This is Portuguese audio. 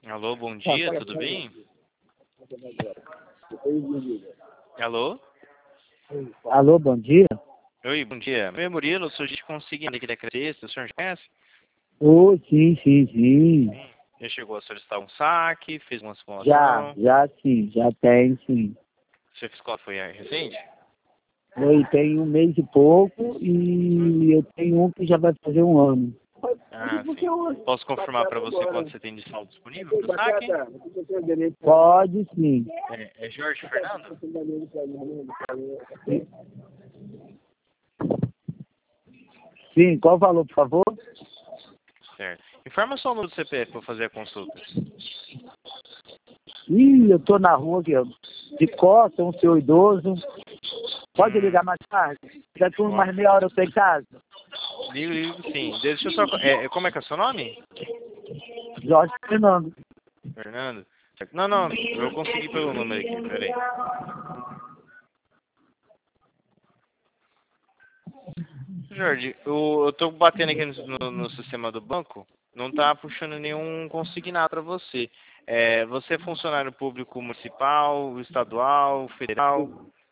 Alô, bom dia, tudo bem? Alô? Alô, bom dia. Oi, bom dia. Meu Murilo, sou gente conseguindo aqui da Cresce, o senhor já conhece? Oh, sim. Sim. Já chegou a solicitar um saque, fez uma simulação? Já tem sim. Você fez qual foi a recente? Eu tenho um mês e pouco e eu tenho um que já vai fazer um ano. Ah, sim. Posso confirmar para você quanto você tem de saldo disponível para o saque? Pode sim. É Jorge Fernando? Sim, qual o valor, por favor? Certo. Informa só o número do CPF para fazer a consulta. Ih, eu tô na rua aqui, ó. De costa, um senhor idoso. Pode ligar mais tarde? Daqui mais meia hora eu tô em casa. Ligo, sim. Deixa eu só... como é que é o seu nome? Jorge Fernando. Fernando? Não, eu consegui pelo número aqui, peraí. Jorge, eu tô batendo aqui no sistema do banco, não tá puxando nenhum consignado para você. Você é funcionário público municipal, estadual, federal?